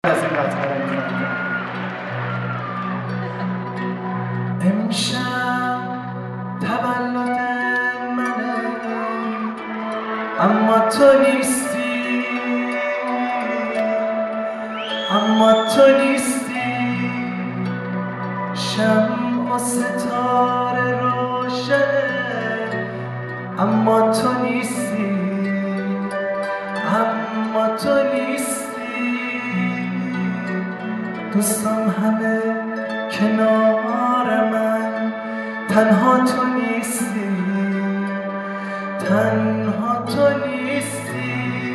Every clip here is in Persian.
از این قطعه رو می‌خونم. امشب تولد منه اما تو نیستی، اما تو نیستی. شمع و ستاره روشنه اما تو نیستی، اما تو نیستی. دوستان همه کنار من، تنها تو نیستی، تنها تو نیستی.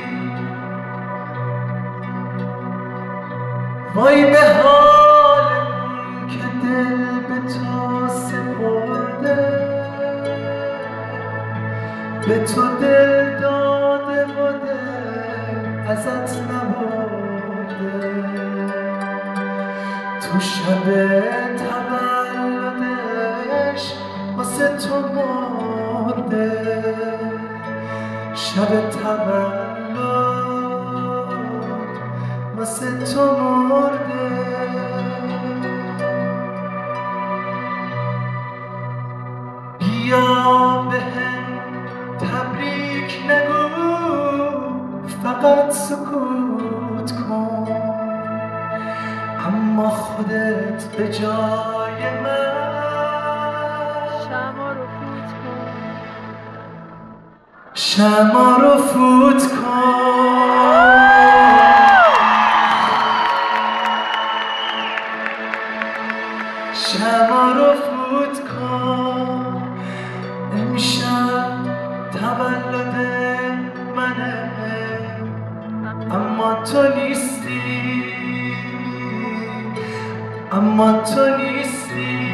وای به حال اون که دل به تو سپرده، به تو دل داده و دل ازت نبرده. تو شب تولدش واسه تو مرده، شب تولد واسه تو مرده. بیا بهم تبریک نگو، فقط سکوت کن، اما خودت به جای من شمع رو فوت کن. شمع رو فوت کن. امشب تولد منه اما تو نیستی، اما تو نیستی.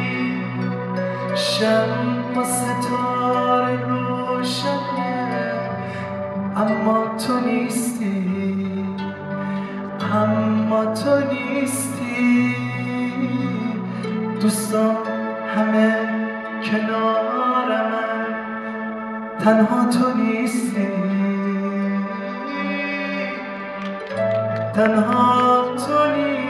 شمع و ستاره روشنه اما تو نیستی، اما تو نیستی. دوستان همه کنار من، تنها تو نیستی، تنها تو نیستی.